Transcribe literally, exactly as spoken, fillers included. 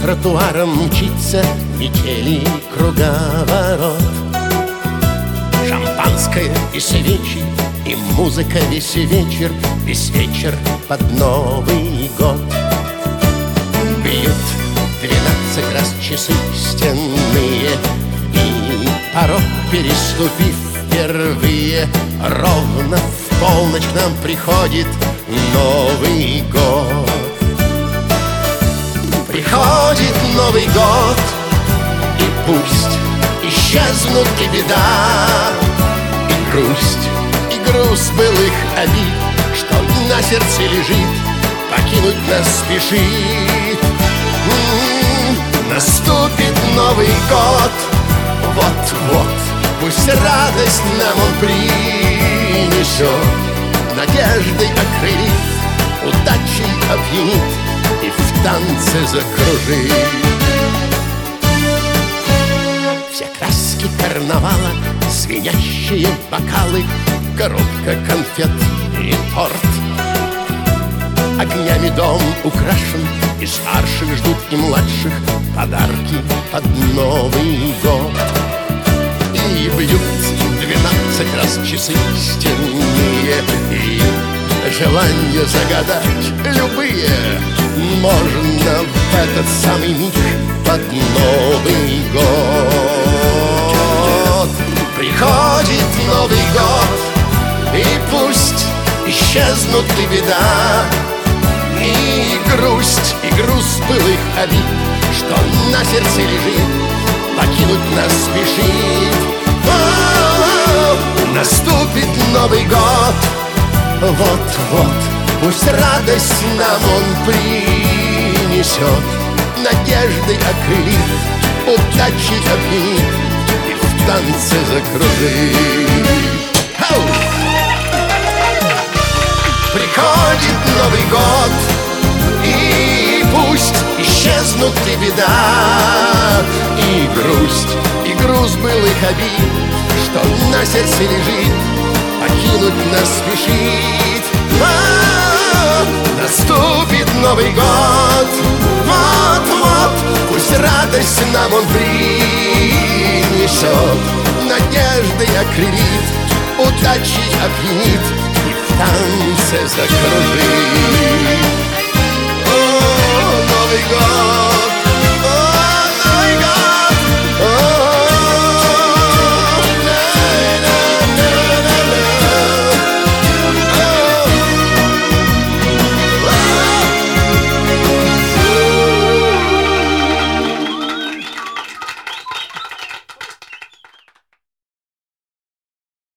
тротуаром мчится метели круговорот. Шампанское и свечи, и музыка весь вечер, весь вечер под Новый год. Бьют двенадцать раз часы стенные, и порог переступив впервые, ровно в полночь к нам приходит Новый год. Приходит Новый год, и пусть исчезнут и беда, и грусть, и груз былых обид, что на сердце лежит, покинуть нас спешит. М-м-м, наступит Новый год, вот-вот, пусть радость нам он принесет, надеждой окрылит, удачей опьянит и в танце закружит. Все краски карнавала, звенящие бокалы, коробка конфет и торт. Огнями дом украшен, и старших ждут, и младших подарки под Новый год. И бьют двенадцать раз часы стенные, и желания загадать любые можно в этот самый миг под Новый год. Приходит Новый год, и пусть исчезнут и беда, и грусть, и груз былых обид, что на сердце лежит, покинуть нас спешит. О-о-о, наступит Новый год, вот-вот, пусть радость нам он принесет, надеждой окрылит, удачей опьянит и в танце закружит. Хоу! Приходит Новый год, и пусть исчезнут и беда, и грусть, и груз былых обид, что на сердце лежит, покинуть нас спешит. А-а-а, наступит Новый год, вот-вот, пусть радость нам он принесет, надеждой окрылит, удачей опьянит и в танце закружит.